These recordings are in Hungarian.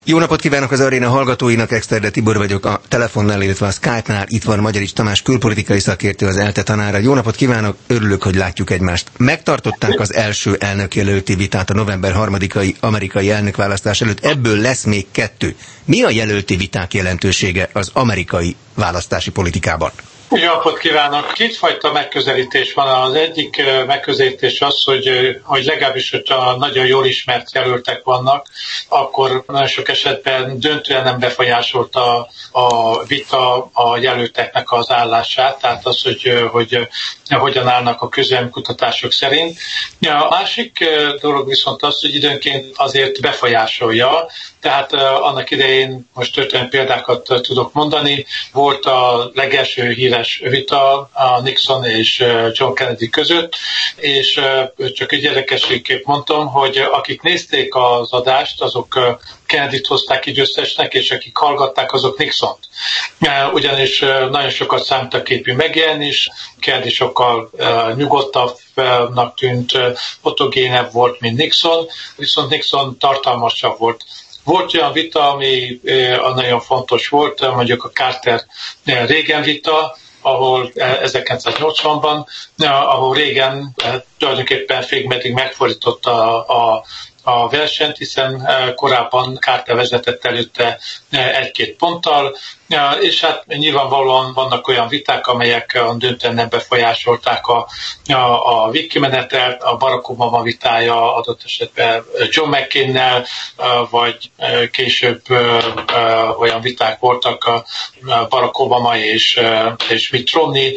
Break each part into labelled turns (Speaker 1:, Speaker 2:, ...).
Speaker 1: Jó napot kívánok az aréna hallgatóinak, Exterde Tibor vagyok a telefonnál, illetve a Skype-nál. Itt van Magyarics Tamás külpolitikai szakértő, az ELTE tanára. Jó napot kívánok, örülök, hogy látjuk egymást. Megtartották az első elnökjelölti vitát a november 3-ai amerikai elnökválasztás előtt, ebből lesz még 2. Mi a jelölti viták jelentősége az amerikai választási politikában?
Speaker 2: Jó napot kívánok! Kétfajta megközelítés van. Az egyik megközelítés az, hogy legalábbis, hogyha nagyon jól ismert jelöltek vannak, akkor nagyon sok esetben döntően nem befolyásolta a vita a jelölteknek az állását, tehát az, hogy hogyan állnak a közvéleménykutatások szerint. A másik dolog viszont az, hogy időnként azért befolyásolja, tehát annak idején, most történelmi példákat tudok mondani, volt a legelső híres vita a Nixon és John Kennedy között, és csak egy érdekességképp mondtam, hogy akik nézték az adást, azok Kennedyt hozták ki győztesnek, és akik hallgatták, azok Nixont. Ugyanis nagyon sokat számít a képű megjelenés, Kennedy sokkal nyugodtabbnak tűnt, fotogénebb volt, mint Nixon, viszont Nixon tartalmasabb volt. Volt olyan vita, ami nagyon fontos volt, mondjuk a Carter-Reagan vita, ahol 1980-ban, ahol Reagan tulajdonképpen félig meddig megfordította a versenyt, hiszen korábban Carter vezetett előtte 1-2 ponttal, és hát nyilvánvalóan vannak olyan viták, amelyek döntően nem befolyásolták a végkimenetelt, a Barack Obama vitája adott esetben John McCainnel, vagy később olyan viták voltak a Barack Obama és Mitt Romney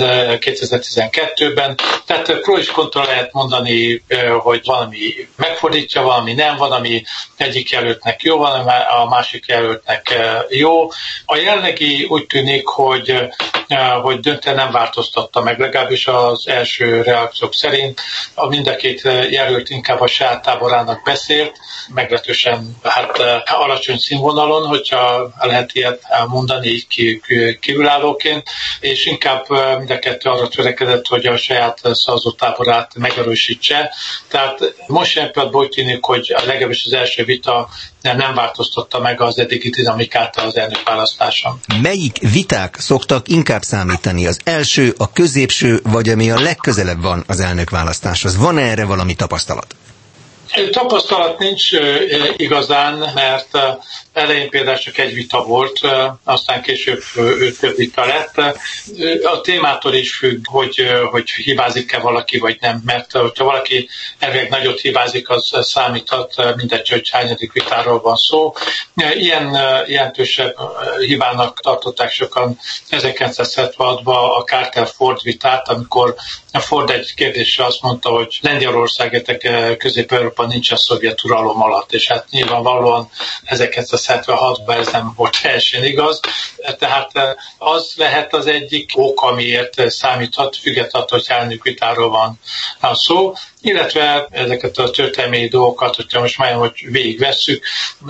Speaker 2: 2012-ben. Tehát pro és kontra lehet mondani, hogy valami megfordítja, valami nem, valami egyik jelöltnek jó, valami a másik jelöltnek jó. A jelenlegi úgy tűnik, hogy döntően nem változtatta meg, legalábbis az első reakciók szerint. Mind a két jelölt inkább a saját táborának beszélt, meglehetősen alacsony színvonalon, hogyha lehet ilyet mondani így kívülállóként, és inkább mind a kettő arra törekedett, hogy a saját szavazótáborát megerősítse. Tehát most ilyen pillanatban úgy tűnik, hogy legalábbis az első vita nem változtatta meg az eddigi dinamikát az elnökválasztáson.
Speaker 1: Melyik viták szoktak inkább számítani? Az első, a középső, vagy ami a legközelebb van az elnökválasztáshoz? Van erre valami tapasztalat?
Speaker 2: Tapasztalat nincs igazán, mert elején például csak egy vita volt, aztán később több vita lett. A témától is függ, hogy hibázik-e valaki, vagy nem, mert ha valaki elvileg nagyot hibázik, az számíthat, mindegy, hogy hányadik vitáról van szó. Ilyen jelentősebb hibának tartották sokan 1976-ban a Carter-Ford vitát, amikor Ford egy kérdésre azt mondta, hogy Lengyelország, Közép-Európa nincs a szovjet uralom alatt, és hát nyilvánvalóan 1976-ban ez nem volt teljesen igaz. Tehát az lehet az egyik ok, amiért számíthat, függetlenül, hogy elnökvitáról van szó, illetve ezeket a történelmi dolgokat, hogyha most már hogy végigvesszük,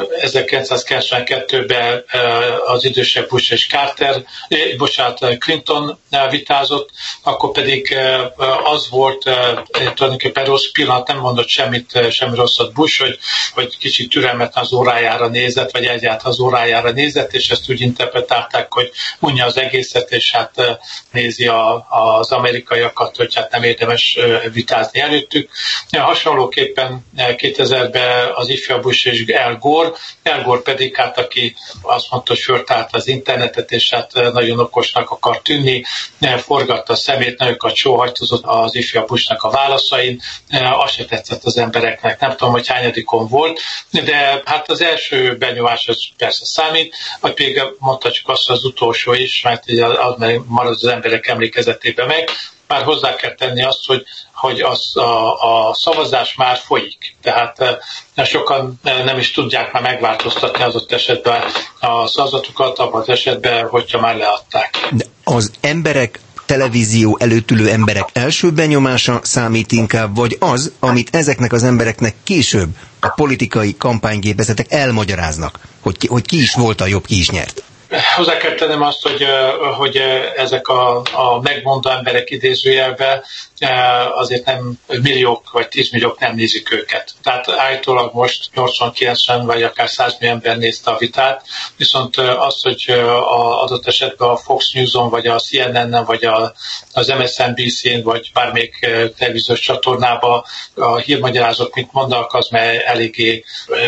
Speaker 2: 1992-ben az idősebb Bush és Clinton vitázott, akkor pedig az volt tulajdonképpen rossz pillanat, nem mondott semmi rosszat Bush, hogy kicsit türelmetlen az órájára nézett, vagy egyáltalán az órájára nézett, és ezt úgy interpretálták, hogy unja az egészet, és hát nézi az amerikaiakat, hogy hát nem érdemes vitázni előttük. Hasonlóképpen 2000-ben az ifjabb Bush és Al Gore pedig hát, aki azt mondta, hogy föltárt az internetet, és hát nagyon okosnak akar tűnni, forgatta a szemét, nagyokat sóhajtozott az ifjabb Bushnak a válaszain, azt se tetszett az embereknek, nem tudom, hogy hányadikon volt, de hát az első benyomás az persze számít, vagy pedig mondhatjuk azt az utolsó is, mert az marad az emberek emlékezetében meg. Már hozzá kell tenni azt, hogy a szavazás már folyik. Tehát sokan nem is tudják már megváltoztatni adott esetben a szavazatukat, abban az esetben, hogyha már leadták.
Speaker 1: De az emberek, televízió előtt ülő emberek első benyomása számít inkább, vagy az, amit ezeknek az embereknek később a politikai kampánygépezetek elmagyaráznak, hogy ki is volt a jobb, ki is nyert?
Speaker 2: Hozzá kell tennem azt, hogy ezek a megmondó emberek idézőjelben azért nem milliók vagy 10 milliók nem nézik őket. Tehát állítólag most 80-90 vagy akár 100 millió ember nézte a vitát, viszont az, hogy adott esetben a Fox News-on, vagy a CNN-en, vagy az MSNBC-n, vagy bármelyik televíziós csatornában a hírmagyarázók mit mondanak, az már eléggé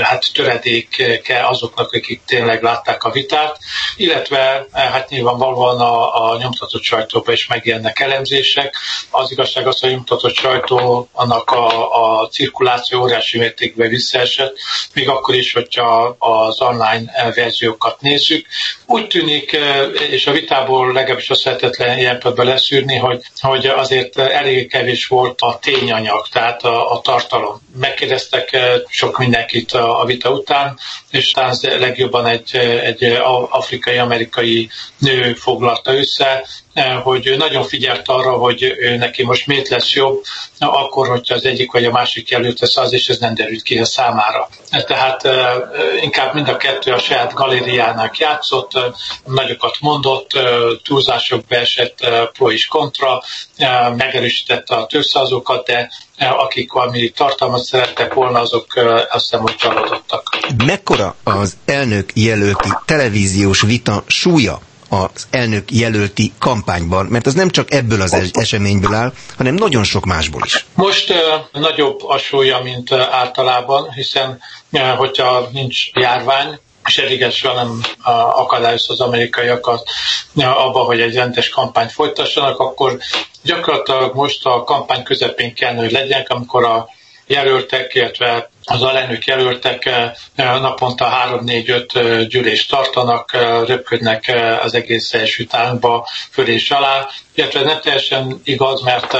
Speaker 2: töredéke azoknak, akik tényleg látták a vitát, illetve nyilvánvalóan a nyomtatott sajtóban is megjelennek elemzések. Az igazság az, hogy a nyomtatott sajtó annak a cirkuláció óriási mértékben visszaesett, még akkor is, hogyha az online verziókat nézzük. Úgy tűnik, és a vitából legalábbis azt lehetetlen ilyen pillanatban leszűrni, hogy azért elég kevés volt a tényanyag, tehát a tartalom. Megkérdeztek sok mindenkit a vita után, és talán legjobban egy afrikai-amerikai nő foglalta össze, hogy nagyon figyelt arra, hogy neki most miért lesz jobb, akkor, hogyha az egyik vagy a másik jelölt lesz az, és ez nem derült ki a számára. Tehát inkább mind a kettő a saját galériának játszott, nagyokat mondott, túlzásokba esett pro és kontra, megerősítette a tőszavazókat, de akik valami tartalmat szerettek volna, azok azt hiszem, hogy csalódottak.
Speaker 1: Mekkora az elnök jelölti televíziós vita súlya az elnök jelölti kampányban, mert az nem csak ebből az eseményből áll, hanem nagyon sok másból is.
Speaker 2: Most nagyobb a súlya, mint általában, hiszen hogyha nincs járvány, és eligesül nem akadályozza az amerikaiakat abban, hogy egy rendes kampányt folytassanak, akkor gyakorlatilag most a kampány közepén kell, hogy legyen, amikor a jelöltek, illetve az alelnök jelöltek naponta 3-4-5 gyűlést tartanak, röpködnek az egész Egyesült Államokba föl és alá, illetve nem teljesen igaz, mert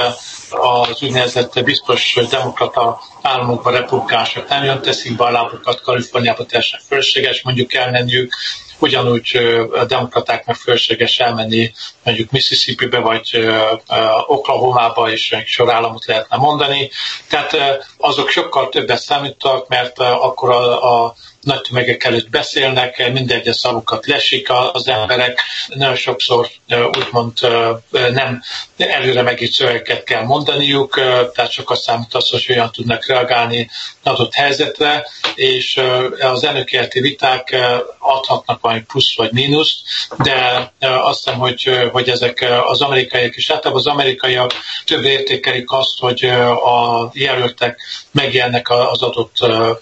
Speaker 2: az úgynevezett biztos demokrata államokban republikánusok nem jön, teszik be a lábukat, Kaliforniába teljesen fölösleges mondjuk elmenniük, ugyanúgy a demokratáknak fölösleges elmenni mondjuk Mississippi-be vagy Oklahomába, és sor államot lehetne mondani. Tehát azok sokkal többet számítanak, mert akkor a nagy tömegek előtt beszélnek, mindegyes szavukat lesik az emberek, nagyon sokszor úgymond nem előre megírt szövegeket kell mondaniuk, tehát sokat számít az, hogy hogyan tudnak reagálni adott helyzetre, és az elnökjelölti viták adhatnak valami plusz vagy mínuszt, de azt hiszem, hogy ezek az amerikaiak is, általában az amerikaiak több értékelik azt, hogy a jelöltek megjelennek az adott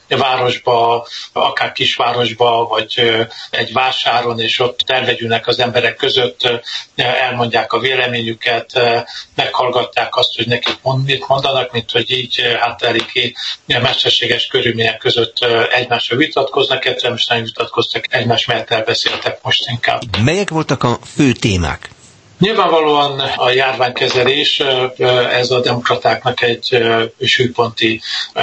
Speaker 2: városba, akár kisvárosba, vagy egy vásáron, és ott tervegyülnek az emberek között, elmondják a véleményüket, meghallgatják azt, hogy nekik mit mondanak, mint hogy így eléggé mesterséges körülmények között egymásra vitatkoznak, egyszerűen most nem vitatkoztak, egymás mellett elbeszéltek most inkább.
Speaker 1: Melyek voltak a fő témák?
Speaker 2: Nyilvánvalóan a járványkezelés, ez a demokratáknak egy súlyponti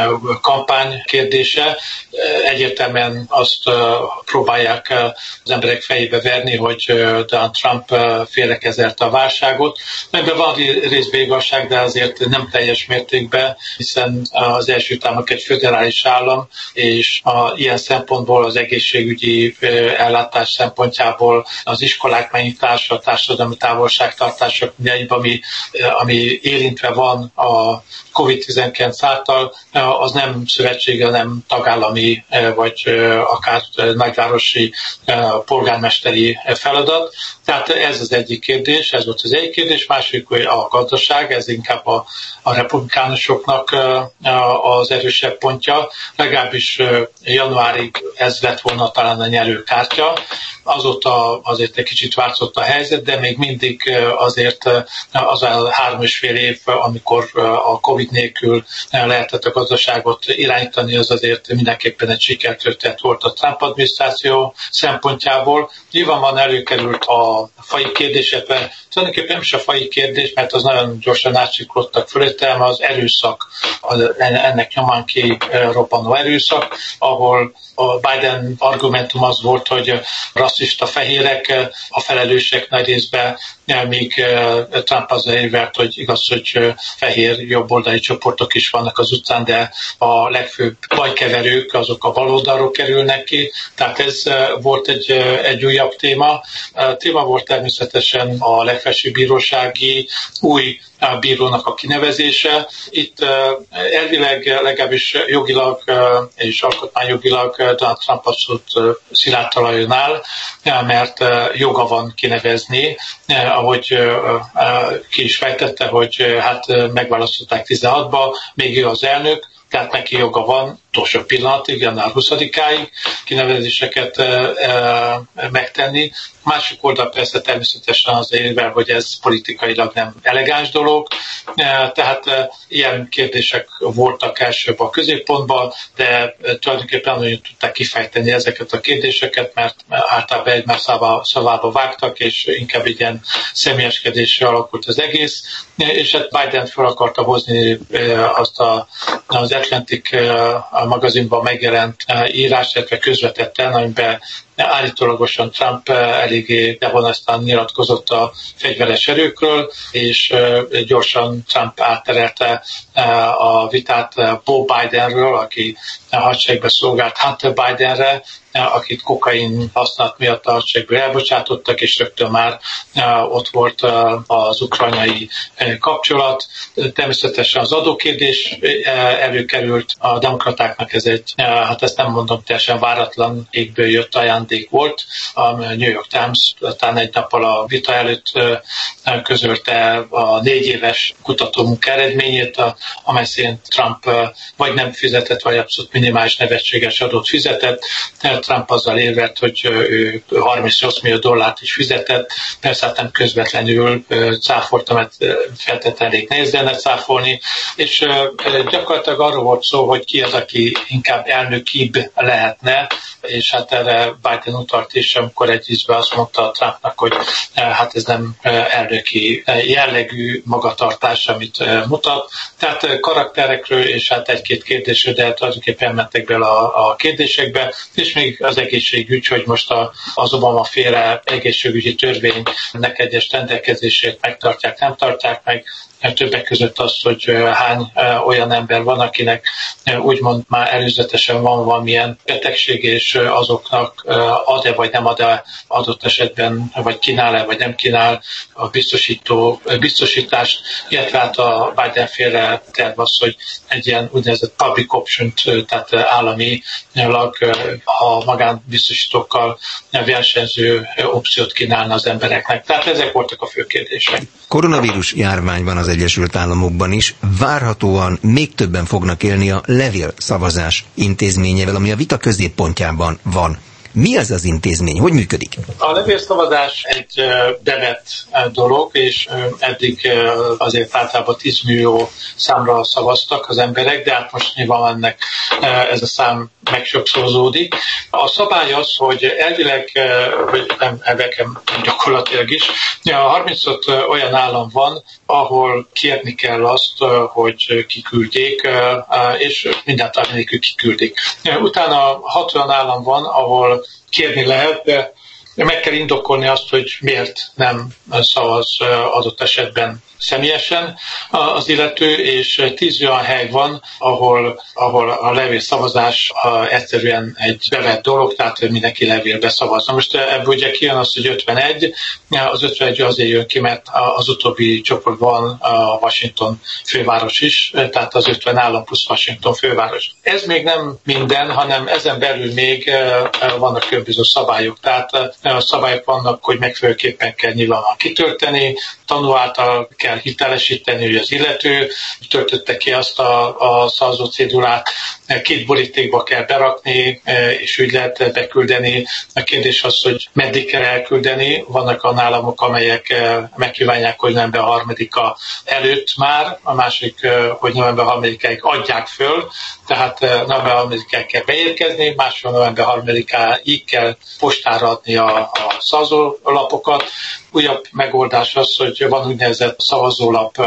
Speaker 2: kampány kérdése. Egyértelműen azt próbálják az emberek fejébe verni, hogy Donald Trump félrekezelte a válságot. Ebben van részben igazság, de azért nem teljes mértékben, hiszen az Egyesült Államok egy föderális állam, és ilyen szempontból az egészségügyi ellátás szempontjából az iskolák megnyitása, a társadalmi távolságtartások mindegyben, ami érintve van a COVID-19 által, az nem szövetségi, hanem tagállami, vagy akár nagyvárosi polgármesteri feladat. Tehát ez az egyik kérdés, ez volt az egyik kérdés. Másik a gazdaság, ez inkább a republikánusoknak az erősebb pontja. Legalábbis januárig ez lett volna talán a nyerőkártya. Azóta azért egy kicsit változott a helyzet, de még mindig azért az a 3,5 év, amikor a Covid nélkül lehetett a gazdaságot irányítani, az azért mindenképpen egy sikertörténet volt a Trump adminisztráció szempontjából. Nyilvánvalóan előkerült a faji kérdés, illetve tulajdonképpen nem is a faji kérdés, mert az nagyon gyorsan átsiklottak fölötte, hanem az erőszak, ennek nyomán kirobbanó erőszak, ahol a Biden argumentum az volt, hogy rasszista fehérek a felelősek nagy részben, míg Trump azzal érvelt, hogy igaz, hogy fehér jobboldali csoportok is vannak az utcán, de a legfőbb bajkeverők azok a baloldalról kerülnek ki. Tehát ez volt egy újabb téma. A téma volt természetesen a legfelsőbb bírósági új bírónak a kinevezése. Itt elvileg legalábbis jogilag és alkotmányjogilag Donald Trump abszolút szilárd talajon áll, mert joga van kinevezni, ahogy ki is fejtette, hogy hát megválasztották 16-ba, még ő az elnök, tehát neki joga van utolsó pillanatig, január 20-áig kinevezéseket megtenni. Másik oldal persze természetesen az érvel, hogy ez politikailag nem elegáns dolog, tehát ilyen kérdések voltak elsőbb a középpontban, de tulajdonképpen nagyon tudták kifejteni ezeket a kérdéseket, mert általában egymás szavába vágtak, és inkább egy ilyen személyeskedésre alakult az egész, és hát Biden fel akarta hozni azt az Atlantic magazinban megjelent írás, illetve közvetetten, amiben állítólagosan Trump eléggé devonesztán nyilatkozott a fegyveres erőkről, és gyorsan Trump átterelte a vitát Beau Bidenről, aki a hadseregbe szolgált, Hunter Bidenre, akit kokain használat miatt a hadseregből elbocsátottak, és rögtön már ott volt az ukrajnai kapcsolat. Természetesen az adókérdés előkerült, a demokratáknak ez egy, hát ezt nem mondom, teljesen váratlan égből jött ajándék volt. A New York Times talán egy nappal a vita előtt közölte a 4 éves kutatómunka eredményét, amely szerint Trump vagy nem fizetett, vagy abszolút minimális nevetséges adót fizetett. Trump azzal érvelt, hogy ő $38 millió is fizetett, persze hát nem közvetlenül cáfolta, mert feltétlenül elég nehéz lenne cáfolni, és gyakorlatilag arról volt szó, hogy ki az, aki inkább elnökibb lehetne, és hát erre Biden utalt is, amikor egy ízben azt mondta Trumpnak, hogy hát ez nem elnöki jellegű magatartás, amit mutat. Tehát karakterekről és hát egy-két kérdésről, de tulajdonképpen mentek bele a kérdésekbe, és még az egészségügy, hogy most az Obama féle egészségügyi törvénynek egyes rendelkezését megtartják, nem tartják meg, többek között az, hogy hány olyan ember van, akinek úgymond már előzetesen van valamilyen betegség, és azoknak ad-e vagy nem ad-e adott esetben, vagy kínál-e vagy nem kínál a biztosítást, illetve hát a Biden féle terv az, hogy egy ilyen úgynevezett public option, tehát államilag a magánbiztosítókkal versenyző opciót kínálna az embereknek. Tehát ezek voltak a fő kérdések.
Speaker 1: Koronavírus járvány van az Egyesült Államokban is, várhatóan még többen fognak élni a levélszavazás intézményével, ami a vita középpontjában van. Mi az az intézmény? Hogy működik?
Speaker 2: A levélszavazás egy bevett dolog, és eddig azért általában 10 millió számra szavaztak az emberek, de hát most nyilván ennek ez a szám megsokszorozódik. A szabály az, hogy elvileg, vagy nem elvileg, gyakorlatilag is, 35 olyan állam van, ahol kérni kell azt, hogy kiküldjék, és mindáltalán nélkül kiküldik. Utána 60 állam van, ahol kérni lehet, de meg kell indokolni azt, hogy miért nem szavaz adott esetben személyesen az illető, és 10 olyan hely van, ahol a levélszavazás egyszerűen egy bevett dolog, tehát mindenki levélbe szavaz. Na most ebből ugye kijön az, hogy 51, az 51 azért jön ki, mert az utóbbi csoportban a Washington főváros is, tehát az 50 állam plusz Washington főváros. Ez még nem minden, hanem ezen belül még vannak különböző szabályok. Tehát a szabályok vannak, hogy megfelelőképpen kell nyilvánvalóan kitölteni, tanú által kell hitelesíteni, hogy az illető töltötte ki azt a szavazó cédulát, 2 borítékba kell berakni, és úgy lehet beküldeni. A kérdés az, hogy meddig kell elküldeni. Vannak olyan államok, amelyek megkívánják, hogy november 3-a előtt már, a másik, hogy november 3-áig adják föl, tehát november 3-áig kell beérkezni, másról november 3-áig kell postára adni a szavazólapokat. Újabb megoldás az, hogy van úgynevezett szavazólap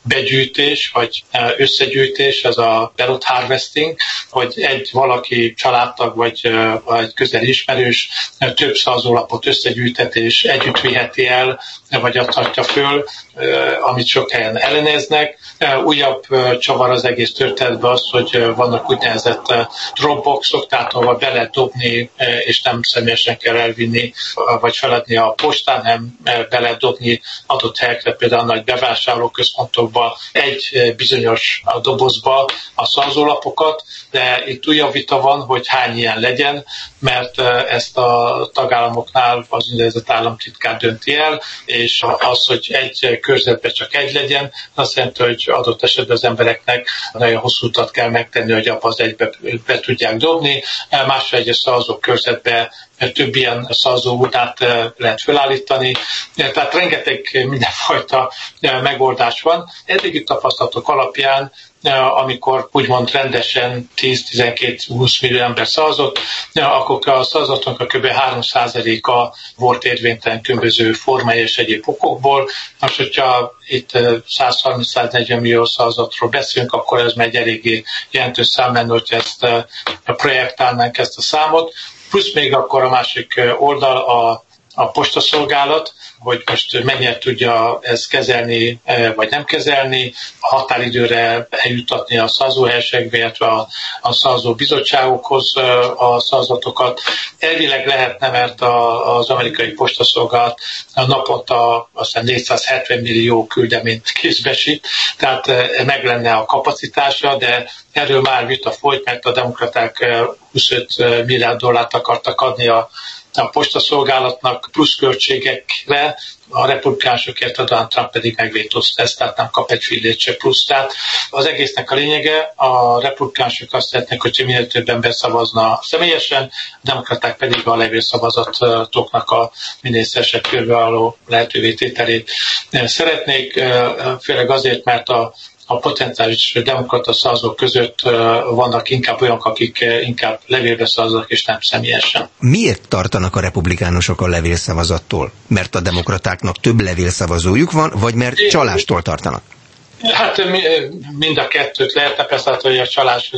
Speaker 2: begyűjtés, vagy összegyűjtés, ez a ballot harvesting, hogy egy valaki családtag, vagy közeli ismerős több szavazólapot összegyűjtet, és együtt viheti el, vagy adhatja föl, amit sok helyen elleneznek. Újabb csavar az egész történetben az, hogy vannak úgynevezett dropboxok, tehát ahol be lehet dobni, és nem személyesen kell elvinni, vagy feladni a postán, hanem be lehet dobni adott helyekre, például a nagy bevásárlóközpontokba, egy bizonyos dobozba a szavazólapokat, de itt újabb vita van, hogy hány ilyen legyen, mert ezt a tagállamoknál az úgynevezett államtitkár dönti el, és az, hogy egy körzetben csak egy legyen, azt jelenti, hogy adott esetben az embereknek nagyon hosszú utat kell megtenni, hogy abba az egybe be tudják dobni. Másra egyes szavazó körzetben több ilyen szavazóurnát lehet felállítani. Tehát rengeteg mindenfajta megoldás van. Eddigi tapasztalatok alapján, amikor úgymond rendesen 10-12-20 millió ember szavazott, akkor a szavazatoknak kb. 3%-a volt érvénytelen különböző formai és egyéb okokból. Most, hogyha itt 130-140 millió szavazatról beszélünk, akkor ez egy eléggé jelentős szám lenne, hogyha ezt projektálnánk ezt a számot. Plusz még akkor a másik oldal a postaszolgálat, hogy most mennyire tudja ezt kezelni, vagy nem kezelni, a határidőre eljutatni a szavazóhelyiségbe, illetve a szavazó bizottságokhoz a szavazatokat. Elvileg lehetne, mert az amerikai postaszolgálat naponta aztán 470 millió küldeményt kézbesít, tehát meg lenne a kapacitása, de erről már vita folyt, mert a demokraták 25 milliárd dollárt akartak adni a postaszolgálatnak plusz költségekre, a republikánusokért a Donald Trump pedig megvétózta ezt, tehát nem kap egy fillét se plusz. Tehát az egésznek a lényege, a republikánusok azt szeretnék, hogy minél több ember szavazna személyesen, a demokraták pedig a levélszavazatoknak a minél szélesebb körbe való lehetővé tételét szeretnék, főleg azért, mert a potenciális demokrata szavazók között vannak inkább olyanok, akik inkább levélbe szavaznak, és nem személyesen.
Speaker 1: Miért tartanak a republikánusok a levélszavazattól? Mert a demokratáknak több levélszavazójuk van, vagy mert csalástól tartanak?
Speaker 2: Hát mind a kettőt lehetne, persze, hogy a csalás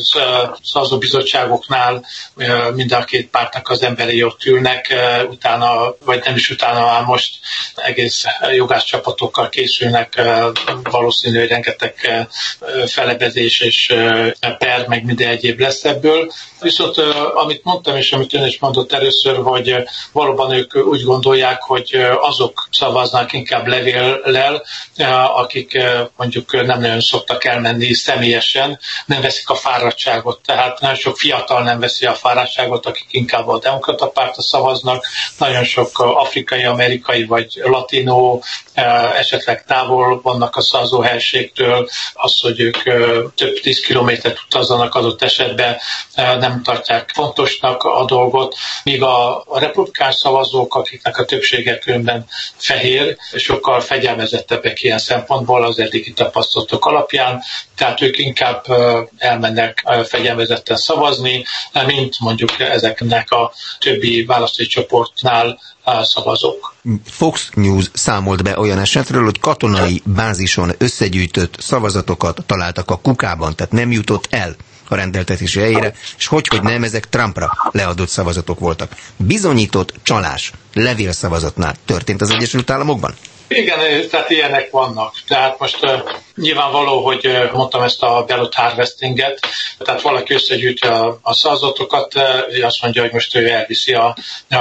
Speaker 2: szavazóbizottságoknál mind a két pártnak az emberei ott ülnek, utána, vagy nem is utána, már most egész jogászcsapatokkal készülnek, valószínű, hogy rengeteg felebezés és per, meg minden egyéb lesz ebből. Viszont amit mondtam, és amit ön is mondott először, hogy valóban ők úgy gondolják, hogy azok szavaznak inkább levéllel, akik mondjuk nem nagyon szoktak elmenni személyesen, nem veszik a fáradtságot. Tehát nagyon sok fiatal nem veszi a fáradtságot, akik inkább a demokrata pártra szavaznak, nagyon sok afrikai, amerikai vagy latinó esetleg távol vannak a szavazóhelységtől, az, hogy ők több 10 kilométert utazzanak adott esetben, nem tartják fontosnak a dolgot, míg a republikán szavazók, akiknek a többsége különben fehér, sokkal fegyelmezettebbek ilyen szempontból az eddigi tapasztalatok alapján, tehát ők inkább elmennek fegyelmezetten szavazni, mint mondjuk ezeknek a többi választói csoportnál szavazók.
Speaker 1: Fox News számolt be olyan esetről, hogy katonai bázison összegyűjtött szavazatokat találtak a kukában, tehát nem jutott el a rendeltetési helyére, és hogy nem, ezek Trumpra leadott szavazatok voltak. Bizonyított csalás levélszavazatnál történt az Egyesült Államokban?
Speaker 2: Igen, tehát ilyenek vannak. Tehát most nyilvánvaló, hogy mondtam ezt a ballot harvestinget, tehát valaki összegyűjti a szavazatokat, azt mondja, hogy most ő elviszi a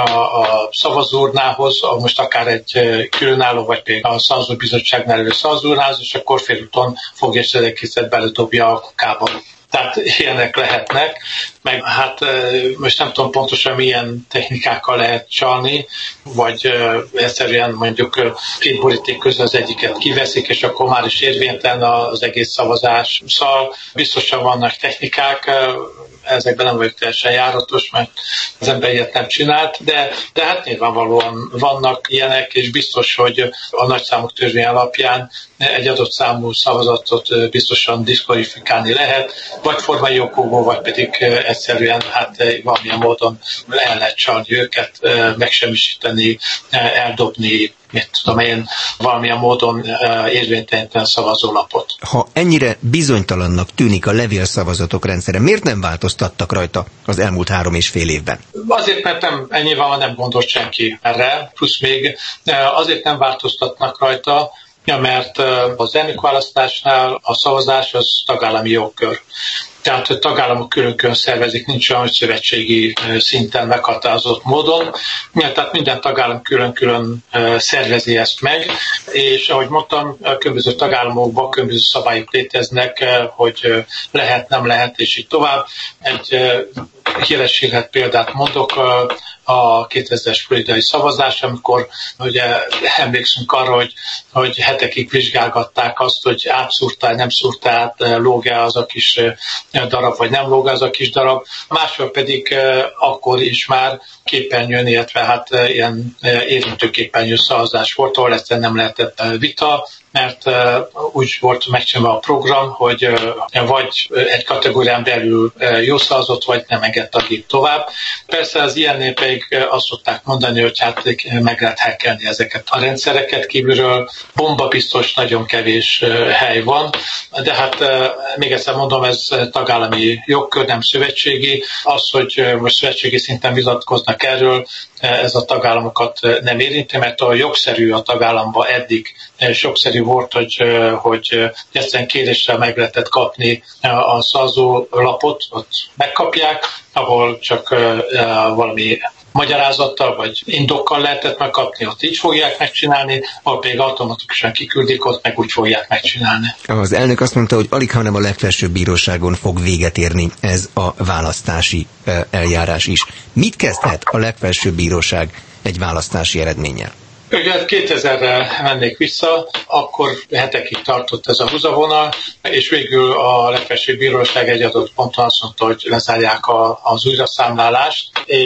Speaker 2: szavazóurnához, most akár egy különálló, vagy pedig a szavazóbizottságnál elő szavazóurnához, és akkor félúton fogja és ezeket beledobja a kukába. Tehát ilyenek lehetnek, meg hát most nem tudom pontosan milyen technikákkal lehet csalni, vagy egyszerűen mondjuk két boríték közül az egyiket kiveszik, és akkor már is érvénytelen az egész szavazás. Szóval biztosan vannak technikák, ezekben nem vagyok teljesen járatos, mert az ember ilyet nem csinált, de hát nyilvánvalóan vannak ilyenek, és biztos, hogy a nagyszámok törvény alapján egy adott számú szavazatot biztosan diszkvalifikálni lehet, vagy formai okokból, vagy pedig egyszerűen hát valamilyen módon el lehet csalni őket, megsemmisíteni, eldobni, mit tudom én, valamilyen módon érvénytelen szavazólapot.
Speaker 1: Ha ennyire bizonytalannak tűnik a levélszavazatok rendszere, miért nem változtattak rajta az elmúlt 3,5 évben?
Speaker 2: Azért, mert ennyivel nem gondolt senki erre, plusz még azért nem változtatnak rajta, mert az elnökválasztásnál a szavazás az tagállami jogkör. Tehát a tagállamok külön-külön szervezik, nincs olyan, hogy szövetségi szinten meghatározott módon. Tehát minden tagállam külön-külön szervezi ezt meg, és ahogy mondtam, a különböző tagállamokban különböző szabályok léteznek, hogy lehet, nem lehet, és így tovább. Egy híres példát mondok, a 2000-es floridai szavazás, amikor ugye emlékszünk arra, hogy hetekig vizsgálgatták azt, hogy átszúrta, nem szúrta át, lóg-e az a kis darab, vagy nem lóg az a kis darab. Máshol pedig akkor is már képernyőn, illetve hát ilyen érintőképernyő szavazás volt, ahol egyszerűen nem lehetett vita, mert úgy volt megcsinálva a program, hogy vagy egy kategórián belül jó szavazott, vagy nem engedte a gép tovább. Persze az ilyennél pedig azt szokták mondani, hogy hát meg lehet hackelni ezeket a rendszereket kívülről. Bomba biztos nagyon kevés hely van, de hát még egyszer mondom, ez tagállami jogkör, nem szövetségi. Az, hogy most szövetségi szinten vitatkoznak erről, ez a tagállamokat nem érinti, mert a jogszerű a tagállamban eddig sokszerű volt, hogy egyszerűen kéréssel meg lehetett kapni a szavazólapot, ott megkapják, ahol csak valami magyarázattal vagy indokkal lehetett megkapni, ott így fogják megcsinálni, ahol pedig automatikusan kiküldik, ott meg úgy fogják megcsinálni.
Speaker 1: Az elnök azt mondta, hogy alig, hanem a legfelsőbb bíróságon fog véget érni ez a választási eljárás is. Mit kezdhet a legfelsőbb bíróság egy választási eredménnyel?
Speaker 2: Ugye 2000-re mennék vissza, akkor hetekig tartott ez a húzavonal, és végül a legfelsőbb bíróság egy adott ponton azt mondta, hogy lezárják az újraszámlálást,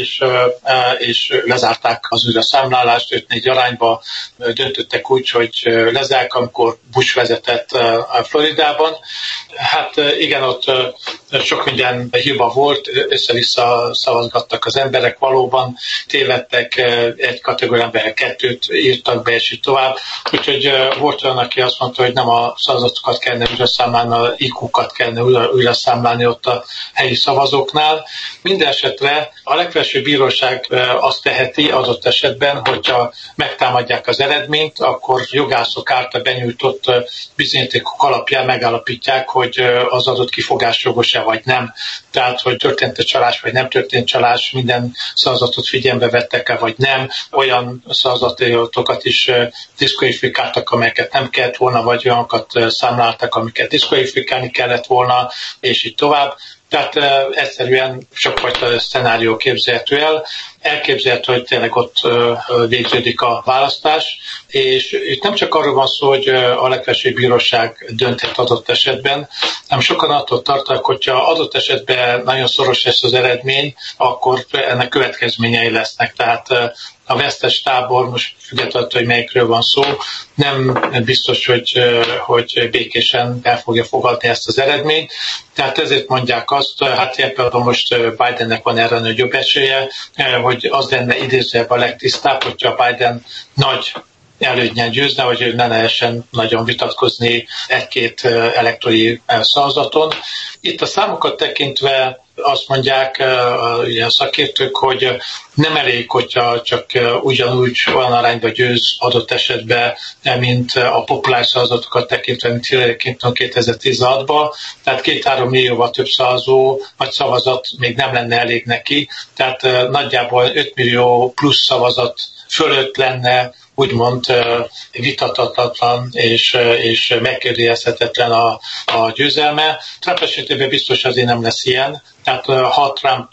Speaker 2: és lezárták az újraszámlálást, 5-4 arányba döntöttek úgy, hogy lezárják, amikor Bush vezetett Floridában. Hát igen, ott sok minden hiba volt, össze-vissza szavazgattak az emberek, valóban tévedtek, egy kategórián belül 2 írtak be, és így tovább. Úgyhogy volt olyan, aki azt mondta, hogy nem a szavazatokat kellene újra számlálni, a IQ-kat kellene újra számlálni ott a helyi szavazóknál. Minden esetre a legfelsőbb bíróság azt teheti adott esetben, hogyha megtámadják az eredményt, akkor jogászok által benyújtott bizonyítékok alapján megállapítják, hogy az adott kifogás jogos-e vagy nem. Tehát, hogy történt-e csalás, vagy nem történt csalás, minden szavazatot figyelembe vettek-e, vagy nem. Olyan szavazatokat is diszkvalifikáltak, amelyeket nem kellett volna, vagy olyanokat számláltak, amiket diszkvalifikálni kellett volna, és így tovább. Tehát egyszerűen sokfajta szenárió képzelhető el. Elképzelhető, hogy tényleg ott végződik a választás, és itt nem csak arról van szó, hogy a legfelsőbb bíróság dönthet adott esetben, hanem sokan attól tartanak, hogyha adott esetben nagyon szoros lesz az eredmény, akkor ennek következményei lesznek. Tehát a vesztes tábor, most függetlenül, hogy melyikről van szó, nem biztos, hogy békésen el fogja fogadni ezt az eredményt. Tehát ezért mondják azt, hát ilyen például most Bidennek van erre nagyobb esélye, hogy az lenne idézőjelben a legtisztább, hogyha Biden nagy előnnyel győzne, hogy ne lehessen nagyon vitatkozni egy-két elektori szavazaton. Itt a számokat tekintve azt mondják a szakértők, hogy nem elég, hogyha csak ugyanúgy olyan arányba győz adott esetben, mint a populáris szavazatokat tekintve, mint Hillary Clinton 2016-ban. Tehát 2-3 millióval több szavazó vagy szavazat még nem lenne elég neki. Tehát nagyjából 5 millió plusz szavazat fölött lenne úgymond vitatatlan és megkérdőjelezhetetlen a győzelme. Trump esetében biztos azért nem lesz ilyen. Tehát ha Trump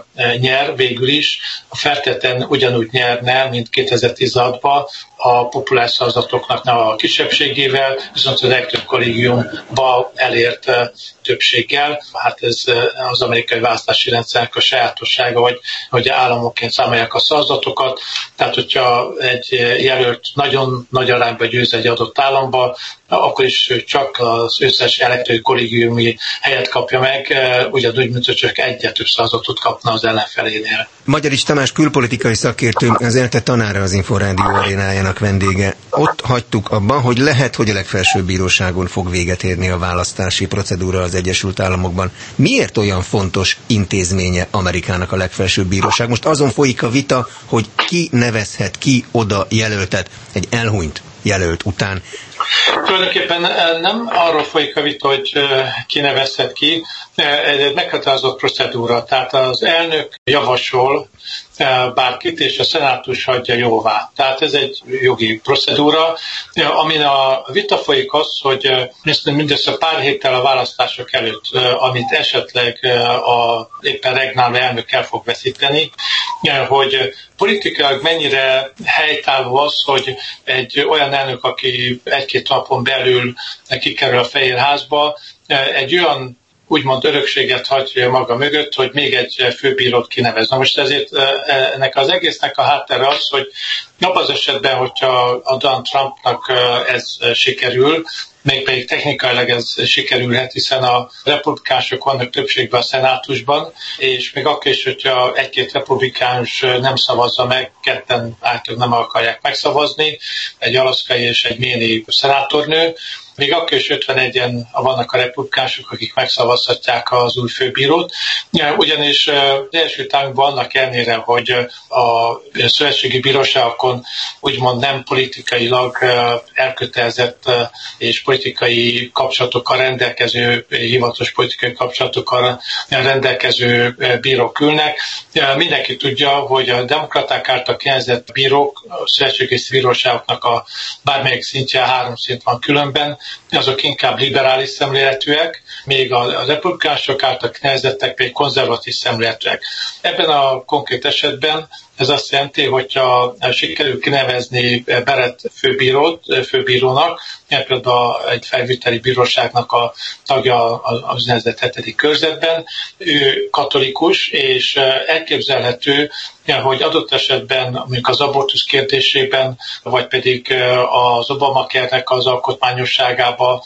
Speaker 2: nyer végül is, feltétlenül ugyanúgy nyerne, mint 2016-ban, a populáris szavazatoknak a kisebbségével, viszont az legtöbb kollégiumba elért többséggel. Hát ez az amerikai választási rendszernek a sajátossága, hogy államokként számolják a szavazatokat. Tehát, hogyha egy jelölt nagyon nagy arányban győz egy adott államba, akkor is csak az összes elektori kollégiumi helyet kapja meg, ugyanúgy, mint hogy csak egyet több szavazatot kapna az ellenfelénél.
Speaker 1: Magyarics Tamás külpolitikai szakértő, az ELTE tanára, az Inforádió arénájának vendége. Ott hagytuk abban, hogy lehet, hogy a legfelsőbb bíróságon fog véget érni a választási procedúra az Egyesült Államokban. Miért olyan fontos intézménye Amerikának a legfelsőbb bíróság? Most azon folyik a vita, hogy ki nevezhet ki oda jelöltet egy elhunyt jelölt után.
Speaker 2: Tulajdonképpen nem arról folyik a vita, hogy ki nevezhet ki, egy meghatározott procedúra. Tehát az elnök javasol bárkit, és a szenátus hagyja jóvá. Tehát ez egy jogi procedúra, amin a vita folyik az, hogy mindössze pár héttel a választások előtt, amit esetleg a éppen regnáló elnök el fog veszíteni, hogy politikailag mennyire helytálló az, hogy egy olyan elnök, aki egy-két napon belül kikerül a Fehér Házba, egy olyan úgymond örökséget hagy maga mögött, hogy még egy főbírót kinevez. Na most ezért ennek az egésznek a háttere az, hogy abban az esetben, hogyha a Donald Trumpnak ez sikerül, mégpedig technikailag ez sikerülhet, hiszen a republikánusok vannak többségben a szenátusban, és még akkor is, hogyha egy-két republikánus nem szavazza meg, ketten általában nem akarják megszavazni, egy alaszkai és egy maine szenátornő, még akkor is 51-en vannak a republikánusok, akik megszavazhatják az új főbírót. Ugyanis az Egyesült Államokban annak ellenére, hogy a szövetségi bíróságokon úgymond nem politikailag elkötelezett és politikai kapcsolatokkal rendelkező, hivatalos politikai kapcsolatokkal rendelkező bírók ülnek. Mindenki tudja, hogy a demokraták által kinevezett bírók, a szövetségi bíróságoknak a bármelyik szintje, 3 szint van különben, azok inkább liberális szemléletűek, még a republikánusok által kinevezettek pedig konzervatív szemléletűek. Ebben a konkrét esetben ez azt jelenti, hogyha sikerül kinevezni Barrett főbírónak, például egy felviteli bíróságnak a tagja az úgynevezett 7. körzetben, ő katolikus, és elképzelhető, hogy adott esetben mondjuk az abortusz kérdésében, vagy pedig az Obamacare-nek az alkotmányosságába,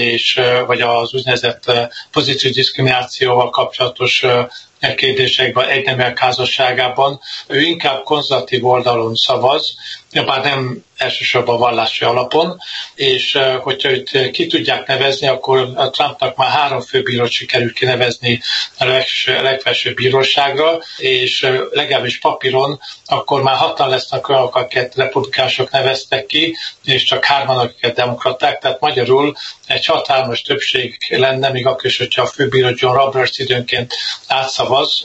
Speaker 2: vagy az úgynevezett pozitív diszkriminációval kapcsolatos kérdésekben, egyneműek házasságában, ő inkább konzervatív oldalon szavaz, bár nem elsősorban vallási alapon, és hogyha őt ki tudják nevezni, akkor a Trumpnak már 3 főbírót sikerült kinevezni a legfelsőbb bíróságra, és legalábbis papíron akkor már 6-an lesznek olyanok, akiket republikánusok neveztek ki, és csak 3-an, akiket demokraták, tehát magyarul egy hatalmas többség lenne, még akkor is, hogyha a főbíró John Roberts időnként átszavaz,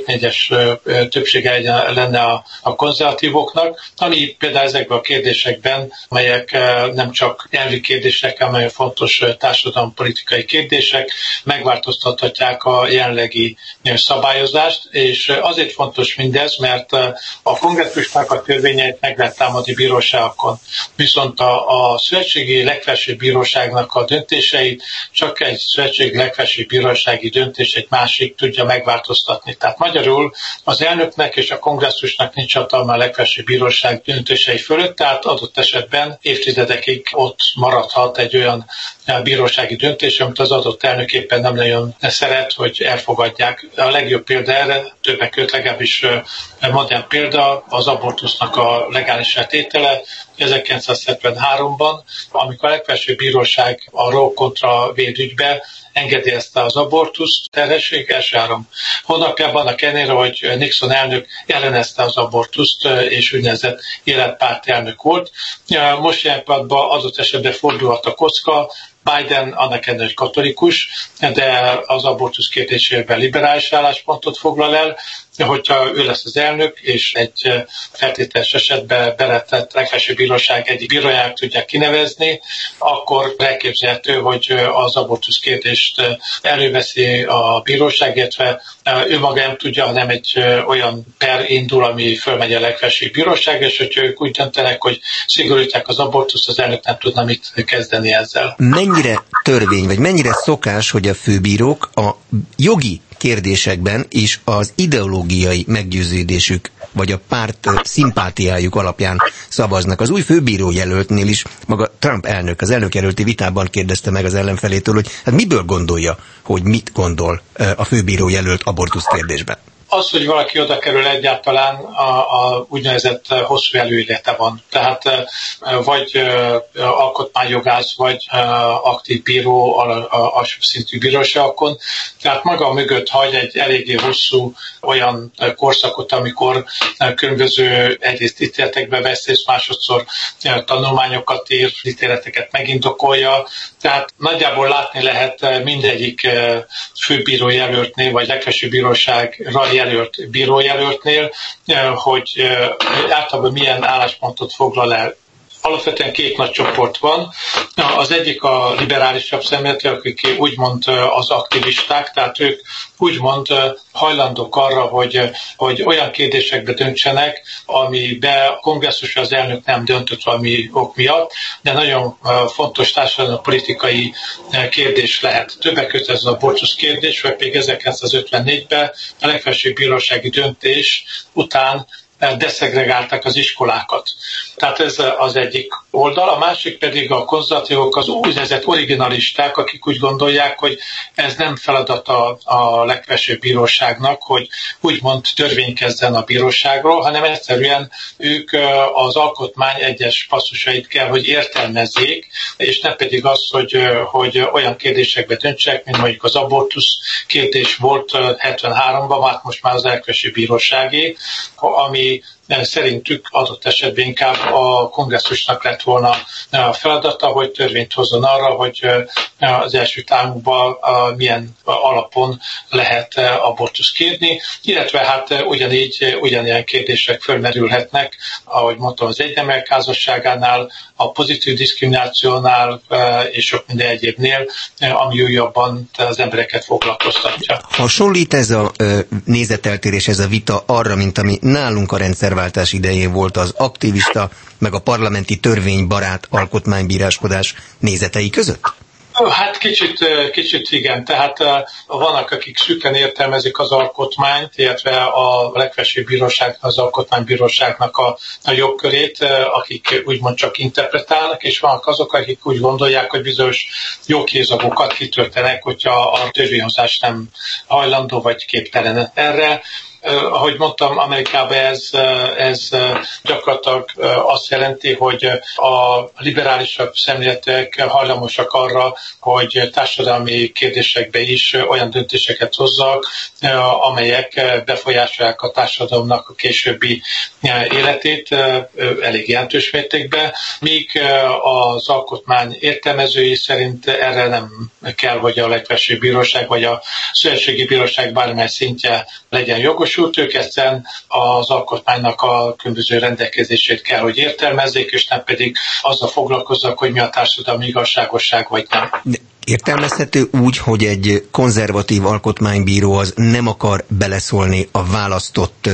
Speaker 2: 5-4-es többsége lenne a konzervatívoknak, ami például ezekben a kérdésekben, melyek nem csak elvi kérdések, hanem fontos társadalompolitikai kérdések, megváltoztathatják a jelenlegi szabályozást, és azért fontos mindez, mert a kongresszusnak a törvényeit meg lehet támadni bíróságokon. Viszont a szövetségi legfelsőbb bíróságnak a döntéseit csak egy szövetségi legfelsőbb bírósági döntés egy másik tudja megváltoztatni. Tehát magyarul az elnöknek és a kongresszusnak nincs hatalma a legfelsőbb bíróság döntései fölött, tehát adott esetben évtizedekig ott maradhat egy olyan bírósági döntés, amit az adott elnök éppen nem nagyon szeret, hogy elfogadják. A legjobb példa erre, többek között legalábbis modern példa, az abortusznak a legális tétele 1973-ban, amikor a legfelsőbb bíróság a Roe kontra Wade ügybe engedélyezte az abortuszt, terhesség első 3 hónapjában, annak ellenére, hogy Nixon elnök ellenezte az abortuszt, és úgynevezett életpárti elnök volt. Most ilyen pillanatban adott esetben fordulhat a kocka, Biden annak ellenére katolikus, de az abortusz kérdésében liberális álláspontot foglal el, hogyha ő lesz az elnök, és egy feltételes esetben beletett legfelsőbb bíróság egyik bíróját tudják kinevezni, akkor elképzelhető, hogy az abortusz kérdést előveszi a bíróság, illetve ő maga nem tudja, hanem egy olyan per indul, ami fölmegy a legfelsőbb bíróság, és hogyha ők úgy döntenek, hogy szigorítják az abortuszt, az elnök nem tudna mit kezdeni ezzel.
Speaker 1: Mennyire törvény, vagy mennyire szokás, hogy a főbírók a jogi kérdésekben is az ideológiai meggyőződésük vagy a párt szimpátiájuk alapján szavaznak. Az új főbírójelöltnél is maga Trump elnök, az elnökjelölti vitában kérdezte meg az ellenfelétől, hogy hát miből gondolja, hogy mit gondol a főbírójelölt abortusz kérdésben.
Speaker 2: Az, hogy valaki oda kerül egyáltalán, a úgynevezett hosszú előélete van. Tehát vagy alkotmányjogász, vagy aktív bíró alsóbb szintű bíróságokon. Tehát maga mögött hagy egy eléggé hosszú olyan korszakot, amikor különböző egyrészt ítéletekbe vesz, és másodszor tanulmányokat ír, ítéleteket megindokolja. Tehát nagyjából látni lehet mindegyik főbírójelöltnél, vagy legfelsőbb bíróságra jelölt bírójelöltnél, hogy általában milyen álláspontot foglal el. Alapvetően két nagy csoport van. Az egyik a liberálisabb szemléletű, akik úgymond az aktivisták, tehát ők úgymond hajlandók arra, hogy olyan kérdésekbe döntsenek, amiben a kongresszus az elnök nem döntött valami ok miatt, de nagyon fontos társadalmi politikai kérdés lehet. Többek között ez az abortusz kérdés, vagy még 1954-ben a legfelsőbb bírósági döntés után deszegregálták az iskolákat. Tehát ez az egyik oldal, a másik pedig a konzervatívok, az úgynevezett originalisták, akik úgy gondolják, hogy ez nem feladata a legfelsőbb bíróságnak, hogy úgymond törvénykezzen a bíróságról, hanem egyszerűen ők az alkotmány egyes passzusait kell, hogy értelmezzék, és nem pedig az, hogy olyan kérdésekbe döntsek, mint mondjuk az abortusz kérdés volt 73-ban, hát most már az legfelsőbb bíróságé, ami szerintük adott esetben inkább a kongresszusnak lett volna a feladata, hogy törvényt hozzon arra, hogy az első támunkban milyen alapon lehet abortuszt kérni, illetve hát ugyanilyen kérdések fölmerülhetnek, ahogy mondtam, az egynemek házasságánál, a pozitív diszkriminációnál és sok minden egyébnél, ami újabban az embereket foglalkoztatja.
Speaker 1: Hasonlít ez a nézeteltérés, ez a vita arra, mint ami nálunk a rendszerváltás idején volt az aktivista, meg a parlamenti törvénybarát alkotmánybíráskodás nézetei között?
Speaker 2: Hát kicsit igen. Tehát vannak, akik szűken értelmezik az alkotmányt, illetve a legfelsőbb bíróságnak, az alkotmánybíróságnak a jogkörét, akik úgymond csak interpretálnak, és vannak azok, akik úgy gondolják, hogy bizonyos joghézagokat kitöltenek, hogyha a törvényhozás nem hajlandó vagy képtelen erre. Ahogy mondtam, Amerikában ez gyakorlatilag azt jelenti, hogy a liberálisabb szemléletek hajlamosak arra, hogy társadalmi kérdésekbe is olyan döntéseket hozzak, amelyek befolyásolják a társadalomnak a későbbi életét elég jelentős mértékben, míg az alkotmány értelmezői szerint erre nem kell, hogy a legfelsőbb bíróság vagy a szövetségi bíróság bármely szintje legyen jogos. Ők egyszerűen az alkotmánynak a különböző rendelkezését kell, hogy értelmezzék, és nem pedig azzal foglalkozzak, hogy mi a társadalmi igazságosság, vagy nem.
Speaker 1: Értelmezhető úgy, hogy egy konzervatív alkotmánybíró az nem akar beleszólni a választott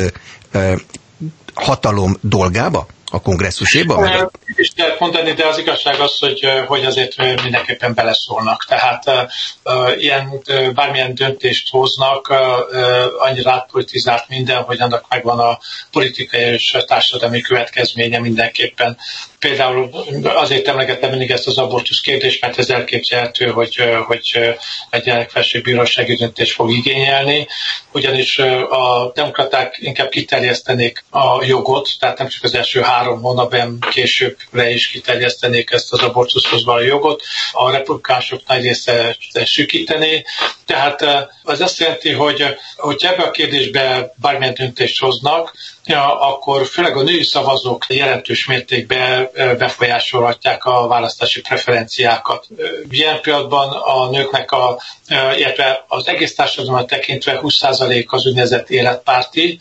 Speaker 1: hatalom dolgába? A kongresszuséban?
Speaker 2: Is lehet mondani, de az igazság az, hogy azért mindenképpen beleszólnak. Tehát bármilyen döntést hoznak, annyira átpolitizált minden, hogy annak megvan a politikai és társadalmi következménye mindenképpen. Például azért emlegettem mindig ezt az abortusz kérdést, mert ez elképzelhető, hogy egy legfelsőbb bírósági döntés fog igényelni, ugyanis a demokraták inkább kiterjesztenék a jogot, tehát nem csak az első 3 hónapban, későbbre is kiterjesztenék ezt az abortuszhoz való jogot, a republikánusok nagy része szűkítené. Tehát az azt jelenti, hogy ebbe a kérdésbe bármilyen döntést hoznak, akkor főleg a női szavazók jelentős mértékben befolyásolhatják a választási preferenciákat. Ilyen pillanatban a nőknek, illetve az egész társadalmat tekintve 20% az úgynevezett életpárti,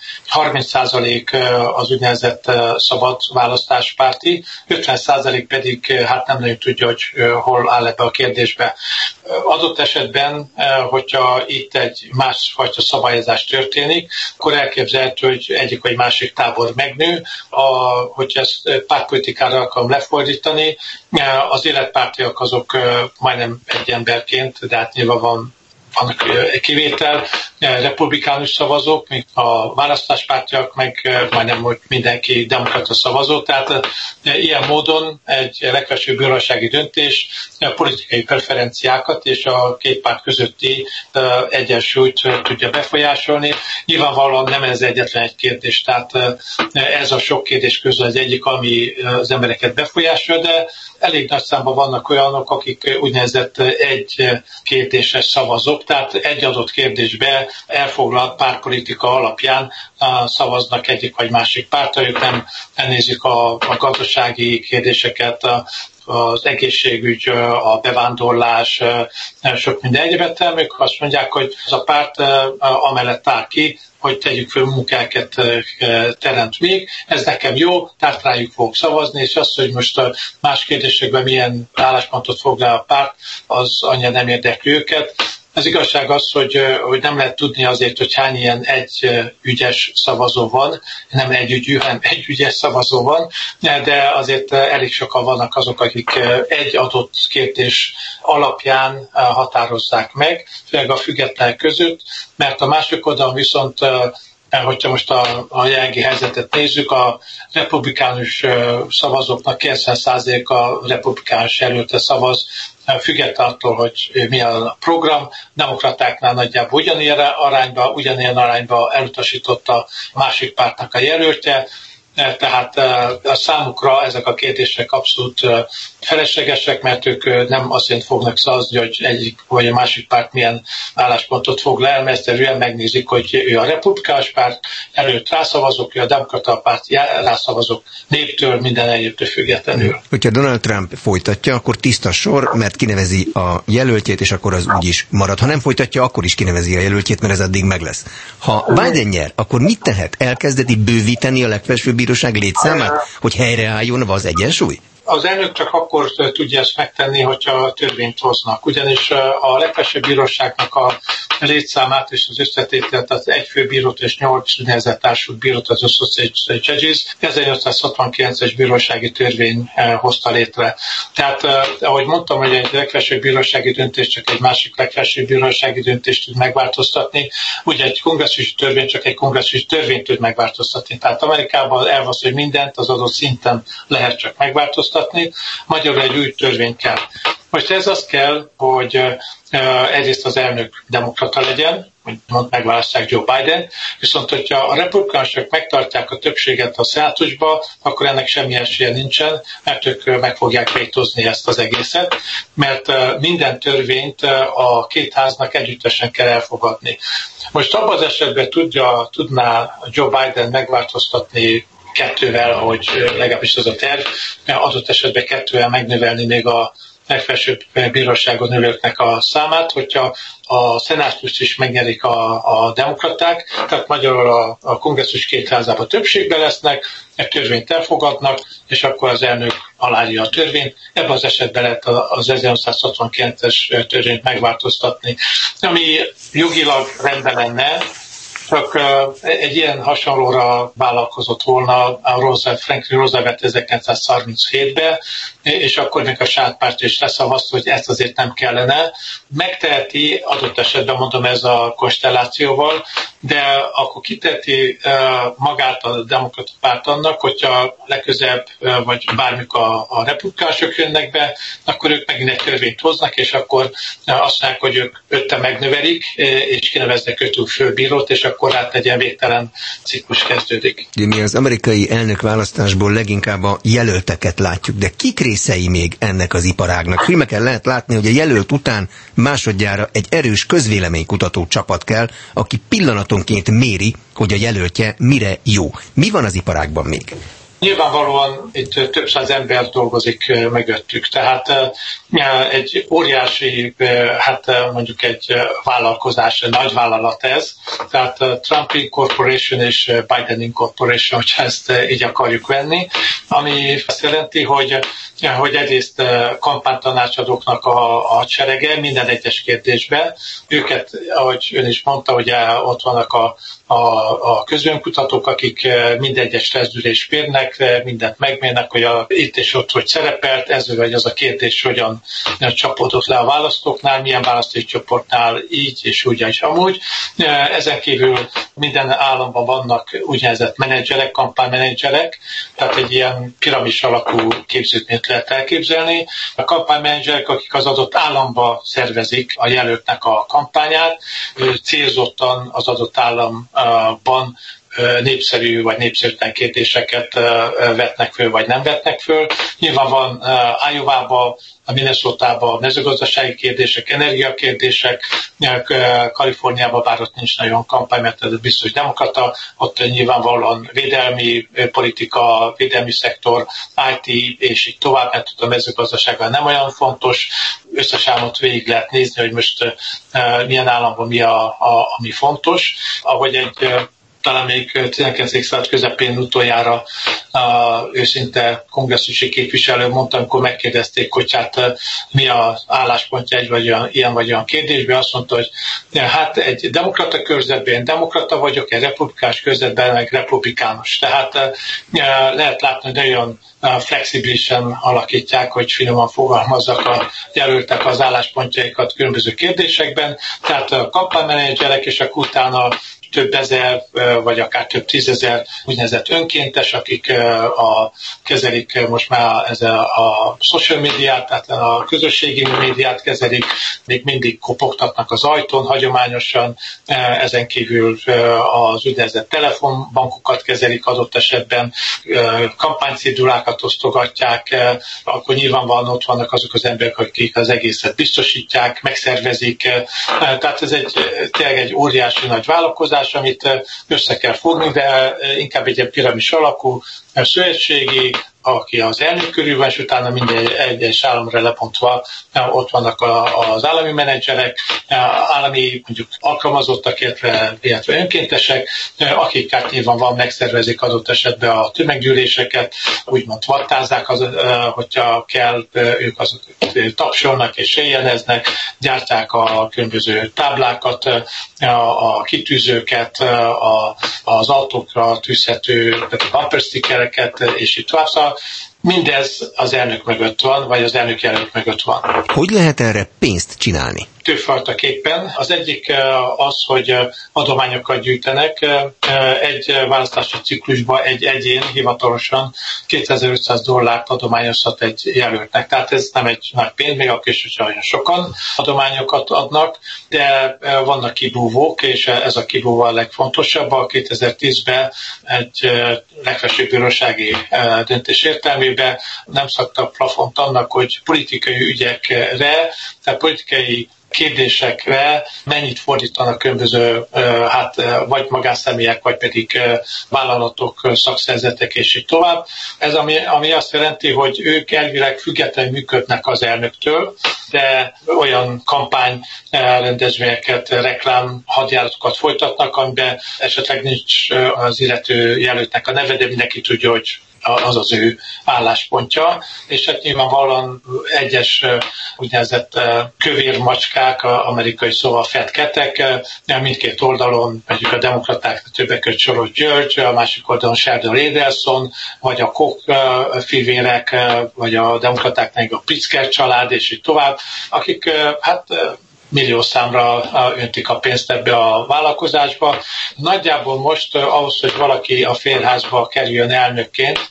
Speaker 2: 30% az úgynevezett szabad választáspárti, 50% pedig hát nem nagyon tudja, hogy hol áll ebbe a kérdésbe. Adott esetben, hogyha itt egy másfajta szabályozás történik, akkor elképzelhető, hogy egyik vagy másik tábor megnő, hogyha ezt pártpolitikára akarom lefordítani, az életpártiak azok majdnem egy emberként, de hát nyilván van vannak kivétel, republikánus szavazók, míg a választáspártiak meg majdnem mindenki demokrata szavazó. Tehát ilyen módon egy legfelsőbb bírósági döntés a politikai preferenciákat és a két párt közötti egyensúlyt tudja befolyásolni. Nyilvánvalóan nem ez egyetlen egy kérdés, tehát ez a sok kérdés közül az egyik, ami az embereket befolyásol, de elég nagy számban vannak olyanok, akik úgynevezett egy kérdéses szavazók, tehát egy adott kérdésbe elfoglalt pártpolitika alapján szavaznak egyik vagy másik pártra, ők nem nézik a gazdasági kérdéseket, az egészségügy, a bevándorlás, sok minden egyebet, ők azt mondják, hogy az a párt amellett áll ki, hogy tegyük föl munkálket teremt még. Ez nekem jó, tehát rájuk fogok szavazni, és az, hogy most a más kérdésekben milyen álláspontot foglal a párt, az annyira nem érdekli őket. Az igazság az, hogy nem lehet tudni azért, hogy hány ilyen együgyes szavazó van, nem együgyű, hanem együgyes szavazó van, de azért elég sokan vannak azok, akik egy adott kérdés alapján határozzák meg, főleg a függetlenek között, mert a másik oldalon viszont hogyha most a jelenlegi helyzetet nézzük, a republikánus szavazóknak 90%-a republikánus jelöltre szavaz, függetlenül attól, hogy milyen a program. Demokratáknál nagyjából ugyanilyen arányba elutasította a másik pártnak a jelöltje, tehát a számukra ezek a kérdések abszolút feleslegesek, mert ők nem azért fognak szavazni, hogy egyik vagy a másik párt milyen álláspontot fog le, mert egyszerűen megnézik, hogy ő a republikánus párt előtt rászavazok, ő a demokrata párt rászavazok néptől, minden egyébtől függetlenül.
Speaker 1: Hogyha Donald Trump folytatja, akkor tiszta sor, mert kinevezi a jelöltjét, és akkor az úgy is marad. Ha nem folytatja, akkor is kinevezi a jelöltjét, mert ez addig meg lesz. Ha Biden nyer, akkor mit tehet? Elkezdeti bővíteni a legfelsőbb bíróság létszámát, hogy helyreálljon az egyensúly?
Speaker 2: Az elnök csak akkor tudja ezt megtenni, hogyha törvényt hoznak. Ugyanis a legfelsőbb bíróságnak a létszámát és az összetételt az egy főbírót és 8 úgynevezett társult bírót, az Associate Judges 1869-es bírósági törvény hozta létre. Tehát, ahogy mondtam, hogy egy legfelsőbb bírósági döntés csak egy másik legfelsőbb bírósági döntést tud megváltoztatni, ugye egy kongresszusi törvény csak egy kongresszusi törvényt tud megváltoztatni. Tehát Amerikában elv az, hogy mindent az adott szinten lehet csak megváltoztatni, magyarul egy új törvény kell. Most ez az kell, hogy egyrészt az elnök demokrata legyen, hogy megválasztják Joe Biden, viszont hogyha a republikánusok megtartják a többséget a szenátusba, akkor ennek semmi esélye nincsen, mert ők meg fogják vétózni ezt az egészet, mert minden törvényt a két háznak együttesen kell elfogadni. Most abban az esetben tudná Joe Biden megváltoztatni 2-vel, hogy legalábbis az a terv, adott esetben 2-vel megnövelni még a legfelsőbb bíróságon ülőknek a számát, hogyha a szenátust is megnyerik a demokraták, tehát magyarul a kongresszus két házában többségben lesznek, egy törvényt elfogadnak, és akkor az elnök aláírja a törvényt. Ebben az esetben lehet az 1969-es törvényt megváltoztatni, ami jogilag rendben lenne, csak egy ilyen hasonlóra vállalkozott volna a Franklin Roosevelt 1937-ben, és akkor még a saját párt is leszavazta, hogy ezt azért nem kellene. Megteheti, adott esetben mondom ez a konstellációval, de akkor kiteheti magát a demokrata párt annak, hogyha legközelebb, vagy bármikor a republikánusok jönnek be, akkor ők megint egy törvényt hoznak, és akkor azt mondják, hogy ők 5-en megnövelik, és kineveznek 5 új főbírót, és akkor hát egy ilyen végtelen ciklus kezdődik.
Speaker 1: Mi az amerikai elnökválasztásból leginkább a jelölteket látjuk, de kik részei még ennek az iparágnak? Filmeken lehet látni, hogy a jelölt után másodjára egy erős közvéleménykutató csapat kell, aki pillanatonként méri, hogy a jelöltje mire jó. Mi van az iparágban még?
Speaker 2: Nyilvánvalóan itt több száz ember dolgozik mögöttük, tehát egy óriási, mondjuk egy vállalkozás, egy nagy vállalat ez, tehát Trump Incorporation és Biden Incorporation, hogyha ezt így akarjuk venni, ami azt jelenti, hogy egyrészt kampánytanácsadóknak a hadserege minden egyes kérdésben. Őket, ahogy ön is mondta, ugye ott vannak a a közönkutatók, akik minden egyes stresszgyűlést mérnek, mindent megmérnek, hogy itt és ott hogy szerepelt, ez vagy az a kérdés, hogyan csapódott le a választóknál, milyen választócsoportnál így és úgy és amúgy. Ezen kívül minden államban vannak úgynevezett menedzserek, kampánymenedzserek, tehát egy ilyen piramis alakú képződményt lehet elképzelni. A kampánymenedzserek, akik az adott államba szervezik a jelöltnek a kampányát, célzottan az adott államban népszerű vagy népszerűtlen kérdéseket vetnek föl, vagy nem vetnek föl. Nyilván van Iowában, a Minnesotában mezőgazdasági kérdések, energiakérdések, Kaliforniában bár ott nincs nagyon kampány, mert ez biztos demokrata, ott nyilvánvalóan védelmi politika, védelmi szektor, IT és így tovább, mert ott a mezőgazdasággal nem olyan fontos. Összesámot végig lehet nézni, hogy most milyen államban mi ami fontos. Ahogy talán még 19. század közepén utoljára őszinte kongresszusi képviselő mondta, amikor megkérdezték, hogy hát mi az álláspontja egy vagy ilyen vagy olyan kérdésben, azt mondta, hogy hát egy demokrata körzetben én demokrata vagyok, egy republikánus körzetben meg republikánus. Tehát lehet látni, hogy olyan flexibilisen alakítják, hogy finoman fogalmazzak a jelöltek az álláspontjaikat különböző kérdésekben. Tehát a kampánymenedzserek és akkor utána több ezer, vagy akár több tízezer úgynevezett önkéntes, akik kezelik most már a social médiát, tehát a közösségi médiát kezelik, még mindig kopogtatnak az ajtón hagyományosan, ezen kívül az úgynevezett telefonbankokat kezelik adott esetben, kampánycédulákat osztogatják, akkor nyilvánvalóan ott vannak azok az emberek, akik az egészet biztosítják, megszervezik, tehát ez tényleg egy óriási nagy vállalkozás, amit össze kell fogni, de inkább egy piramis alakú, szövetségi, aki az elnök körül van, és utána minden egyes államra lebontva ott vannak az állami menedzserek, állami mondjuk alkalmazottak, illetve önkéntesek, akik hát nyilván megszervezik adott esetben a tömeggyűléseket, úgymond vattázzák, hogyha kell, ők azok tapsolnak és éjjeleznek, gyártják a különböző táblákat, a kitűzőket, az autókra tűzhető bumper stickereket, és itt tovább. Szóval mindez az elnök mögött van, vagy az elnök jelölt mögött van.
Speaker 1: Hogy lehet erre pénzt csinálni?
Speaker 2: Többfajtaképpen. Az egyik az, hogy adományokat gyűjtenek. Egy választási ciklusban egy egyén hivatalosan $2500 adományozhat egy jelöltnek. Tehát ez nem egy nagy pénz, még akkor is, hogyha olyan sokan adományokat adnak, de vannak kibúvók, és ez a kibúvó a legfontosabb. A 2010-ben egy legfelsőbb bírósági döntés értelmében nem szabta plafont annak, hogy politikai ügyekre, tehát politikai kérdésekre mennyit fordítanak különböző, vagy magánszemélyek, vagy pedig vállalatok, szakszervezetek, és így tovább. Ez ami azt jelenti, hogy ők elvileg függetlenül működnek az elnöktől, de olyan kampányrendezvényeket, reklám hadjáratokat folytatnak, amiben esetleg nincs az illető jelöltnek a neve, de mindenki tudja, hogy az az ő álláspontja, és hát nyilvánvalóan egyes úgynevezett kövér macskák, amerikai szóval fetketek, mindkét oldalon, mondjuk a demokraták többek között Soros György, a másik oldalon Sheldon Adelson, vagy a Koch fivérek, vagy a demokratáknak a Pritzker család, és így tovább, akik millió számra öntik a pénzt ebbe a vállalkozásba. Nagyjából most ahhoz, hogy valaki a félházba kerüljön elnökként,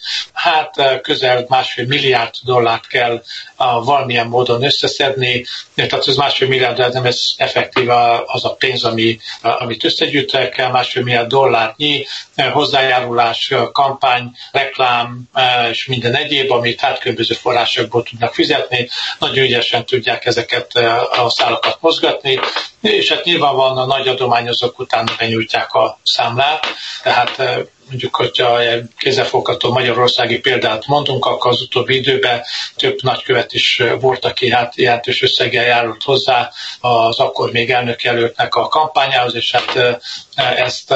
Speaker 2: közel $1,5 milliárd kell valamilyen módon összeszedni. Tehát ez $1,5 milliárd, nem ez effektíve az a pénz, amit összegyűjteni kell, $1,5 milliárd hozzájárulás, kampány, reklám és minden egyéb, amit különböző forrásokból tudnak fizetni. Nagyon ügyesen tudják ezeket a szálakat mozgatni, és hát nyilvánvalóan a nagy adományozók után benyújtják a számlát, tehát mondjuk, hogyha kézzelfogható magyarországi példát mondunk, akkor az utóbbi időben több nagykövet is volt, aki jelentős összeggel járult hozzá az akkor még elnökjelöltnek a kampányához, és ezt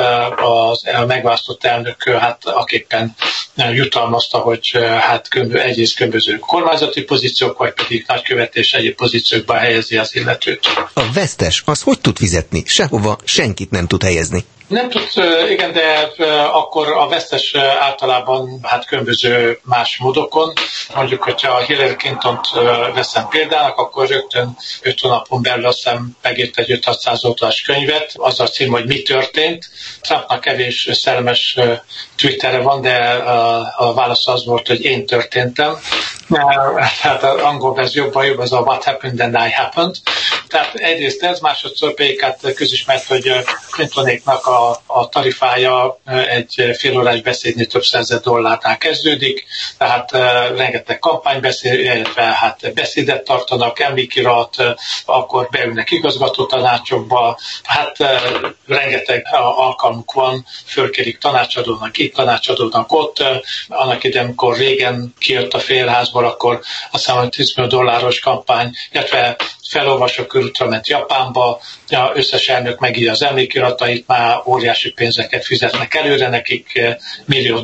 Speaker 2: a megválasztott elnök aképpen jutalmazta, hogy egyrészt különböző kormányzati pozíciók, vagy pedig nagykövet és egyéb pozíciókba helyezi az illetőt.
Speaker 1: A vesztes, az hogy tud fizetni? Sehova senkit nem tud helyezni.
Speaker 2: Nem tud, igen, de akkor a vesztes általában különböző más módokon. Mondjuk, hogyha Hillary Clintont veszem példának, akkor rögtön 5 hónapon belül azt hiszem megírt egy 5-600 oldalas könyvet, azzal cím, hogy mi történt. Trumpnak kevés szellemes Twitterre van, de a válasz az volt, hogy én történtem. Tehát az angol verzió jobban jobb, az a What happened and I happened. Tehát egyrészt ez, másodszor pedig közismert, hogy Clintonéknak a tarifája egy félórás beszédnél több százezer dollárnál kezdődik, tehát rengeteg kampánybeszéd, illetve beszédet tartanak, emlékirat, akkor beülnek igazgatótanácsokba, rengeteg alkalmuk van, fölkérik tanácsadónak itt, tanácsadónak ott. Annak idején, amikor régen kijött a félházból, akkor azt hiszem, hogy $10 millió kampány, illetve felolvasó körútra ment Japánba, az összes elnök megírja az emlékiratait, már óriási pénzeket fizetnek előre nekik, $1 millió,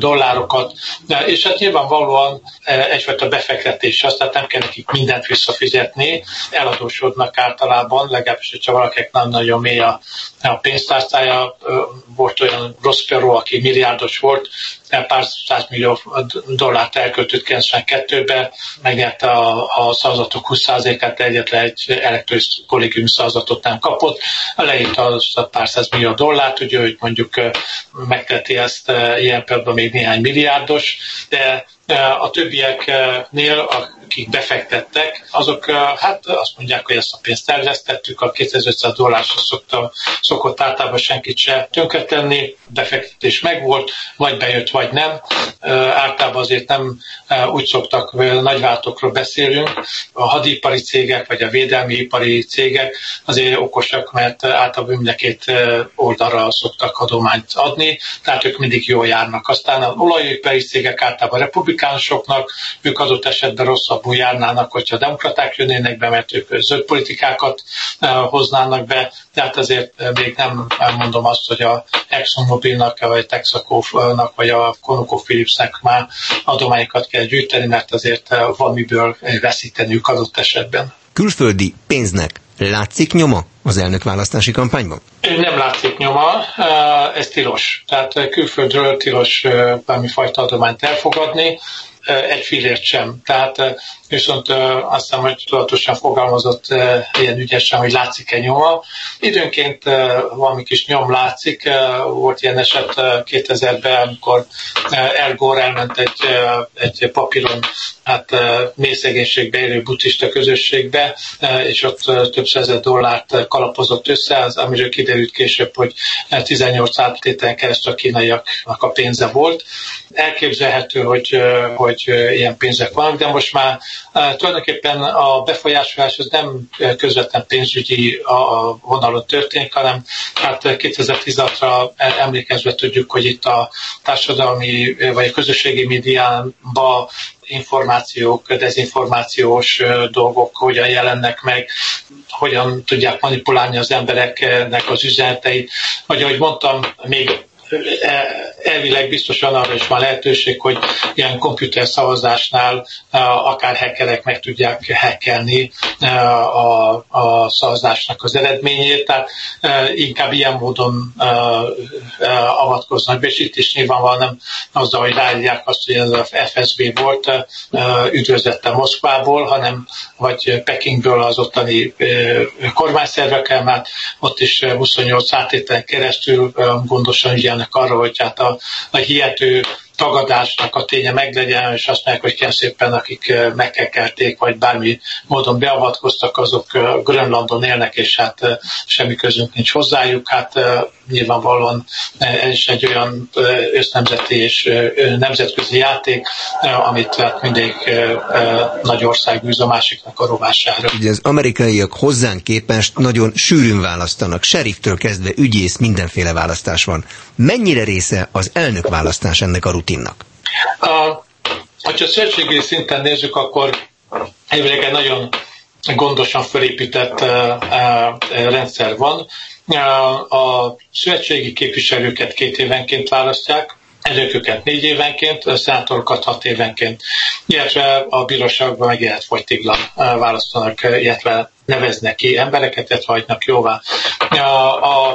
Speaker 2: és hát nyilvánvalóan egyfajta befektetés, tehát nem kell nekik mindent visszafizetni, eladósodnak általában, legalábbis, hogyha valakinek nem nagyon mély a pénztárcája. Volt olyan Ross Perot, aki milliárdos volt, pár $100 millió elköltött 92-ben, megnyerte a szavazatok 20%-át, egyetlen egy elektronikus kollégium szavazatot nem kapott. Leírta azt a pár $100 millió, ugye, hogy mondjuk megteheti ezt ilyen például még néhány milliárdos, de a többieknél, akik befektettek, azok azt mondják, hogy ezt a pénzt terveztettük, a $2500 szokott általában senkit se tönkretenni, befektetés megvolt, vagy bejött, vagy nem. Általában azért nem úgy szoktak, nagyvállalatokról beszélünk, a hadipari cégek, vagy a védelmi ipari cégek azért okosak, mert általában mindekét oldalra szoktak adományt adni, tehát ők mindig jól járnak. Aztán az olajipari cégek általában republikánusoknak, ők adott esetben rosszabbul járnának, hogyha a demokraták jönnének be, mert ők zöld politikákat hoznának be, tehát azért még nem mondom azt, hogy a ExxonMobilnak, vagy Texaco-nak, vagy a ConocoPhillipsnek már adományokat kell gyűjteni, mert azért van miből veszíteniük adott esetben.
Speaker 1: Külföldi pénznek látszik nyoma az elnökválasztási kampányban?
Speaker 2: Nem látszik nyoma, ez tilos. Tehát külföldről tilos bármifajta adományt elfogadni, egy fillért sem. Tehát viszont azt hiszem, hogy tudatosan fogalmazott ilyen ügyesen, hogy látszik-e nyoma. Időnként valami kis nyom látszik. Volt ilyen eset 2000-ben, amikor Al Gore elment egy papíron mély szegénységbe élő buddhista közösségbe, és ott több százezer dollárt kalapozott össze, amiről kiderült később, hogy 18 áttételen keresztül a kínaiaknak a pénze volt. Elképzelhető, hogy ilyen pénzek vannak, de most már tulajdonképpen a befolyásolás az nem közvetlen pénzügyi vonalon történik, hanem 2016-ra emlékezve tudjuk, hogy itt a társadalmi vagy a közösségi médiában információk, dezinformációs dolgok hogyan jelennek meg, hogyan tudják manipulálni az embereknek az üzeneteit. Vagy ahogy mondtam, még elvileg biztosan arra is van lehetőség, hogy ilyen komputer szavazásnál akár hackerek meg tudják hackelni a szavazásnak az eredményét, tehát inkább ilyen módon avatkoznak be, és itt is nyilvánvalóan nem azzal, hogy ráírják azt, hogy ez a FSB volt, üdvözlette Moszkvából, hanem vagy Pekingből az ottani kormányszervekkel, mert ott is 28 áttételen keresztül gondosan ügyelnek arra, hogy a hihető tagadásnak a ténye meglegyen, és azt mondják, hogy kérem szépen, akik megkekelték, vagy bármi módon beavatkoztak, azok Grönlandon élnek, és semmi közünk nincs hozzájuk. Nyilvánvalóan ez is egy olyan össznemzeti és nemzetközi játék, amit mindegyik nagy ország űz a másiknak a rovására.
Speaker 1: Ugye az amerikaiak hozzánk képest nagyon sűrűn választanak, seriftől kezdve ügyész, mindenféle választás van. Mennyire része az elnökválasztás ennek a rutinnak?
Speaker 2: Ha szövetségi szinten nézzük, akkor elvileg egy nagyon gondosan felépített rendszer van. A szövetségi képviselőket 2 évenként választják, elnököket 4 évenként, a szenátorokat 6 évenként, illetve a bíróságban meg életfogytiglan választanak, illetve neveznek ki embereket, illetve hagynak jóvá.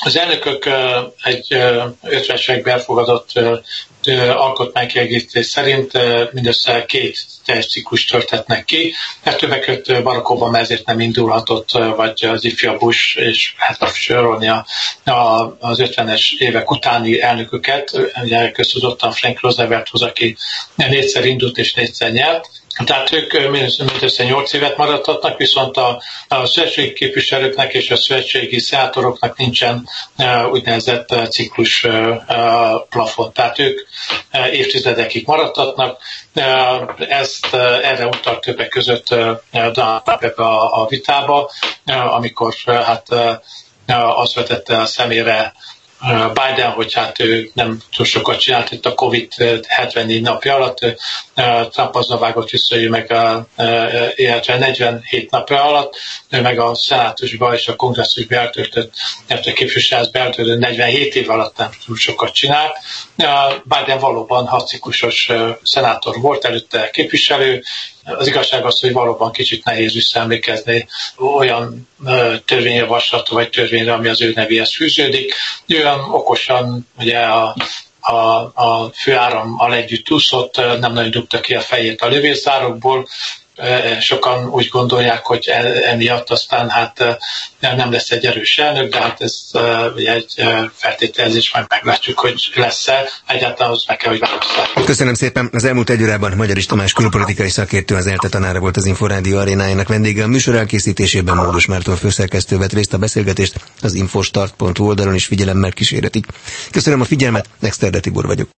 Speaker 2: Az elnökök egy 50-es években elfogadott alkotmánykiegészítés szerint mindössze 2 teljes ciklust tölthetnek ki, mert többek között Barack Obama ezért nem indulhatott, vagy az ifjabb Bush, és hát sorolni az 50-es évek utáni elnököket, ugye köztudottan Frank Roosevelthoz, aki 4-szer indult és 4-szer nyert. Tehát ők mindössze 8 évet maradhatnak, viszont a szövetségi képviselőknek és a szövetségi szenátoroknak nincsen úgynevezett ciklus plafon. Tehát ők évtizedekig maradhatnak. Erre utalt többek között Donald Trump a vitába, amikor hát azt vetette a szemére Biden, hogy hát ő nem túl sokat csinált itt a Covid 74 napja alatt. Trump azzal vágott vissza, hogy meg illetve 47 napja alatt, ő meg a szenátusba és a kongresszusba eltöltött, illetve a képviselőházba eltöltött 47 év alatt nem túl sokat csinált. Biden valóban 6 ciklusos szenátor volt, előtte képviselő. Az igazság az, hogy valóban kicsit nehéz visszaemlékezni olyan törvényjavaslatra vagy törvényre, ami az ő nevéhez fűződik. Olyan okosan ugye a főárammal együtt úszott, nem nagyon dugta ki a fejét a lövészárokból. Sokan úgy gondolják, hogy emiatt aztán hát nem lesz egy erős elnök, de hát ez egy feltételezés, majd meglátjuk, hogy lesz-e. Egyáltalán az meg kell, hogy válasszák.
Speaker 1: Köszönöm szépen. Az elmúlt egy órában Magyarics Tamás külpolitikai szakértő, az ELTE tanára volt az Inforádió arénájának vendége. A műsor elkészítésében Módos Márton főszerkesztő vett részt. A beszélgetést az infostart.hu oldalon is figyelemmel kíséretik. Köszönöm a figyelmet, Exterde Tibor vagyok.